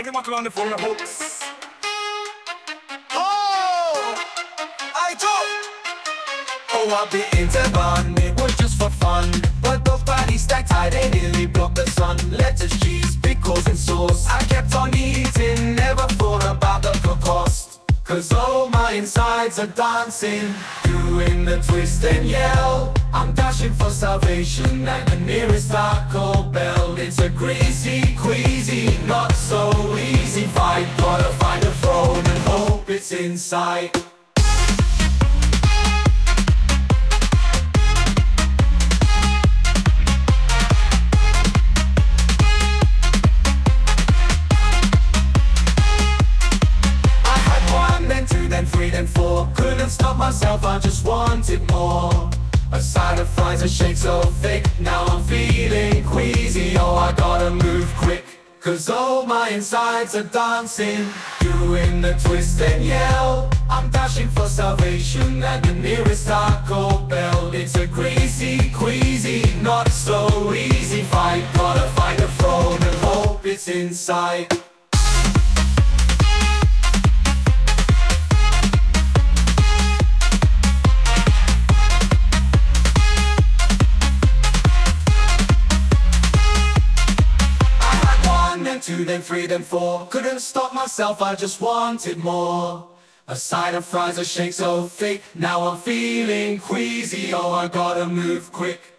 They walk around the floor of hopes. I told. I bit into bun, it was just for fun. But those patties stacked high, they nearly blocked the sun. Lettuce, cheese, pickles and sauce, I kept on eating, never thought about the cost. Cause all my insides are dancing, doing the twist and yell. I'm dashing for salvation at the nearest Taco Bell. It's a greasy, queasy, not so easy fight. Gotta find a throne and hope it's inside. Then three, then four. Couldn't stop myself, I just wanted more. A side of fries, a shake so thick. Now I'm feeling queasy, I gotta move quick. Cause all my insides are dancing, doing the twist and yell. I'm dashing for salvation at the nearest Taco Bell. It's a greasy, queasy, not so easy fight. Gotta find a throne and hope it's inside. Two, then three, then four. Couldn't stop myself, I just wanted more. A side of fries, a shake so thick. Now I'm feeling queasy, I gotta move quick.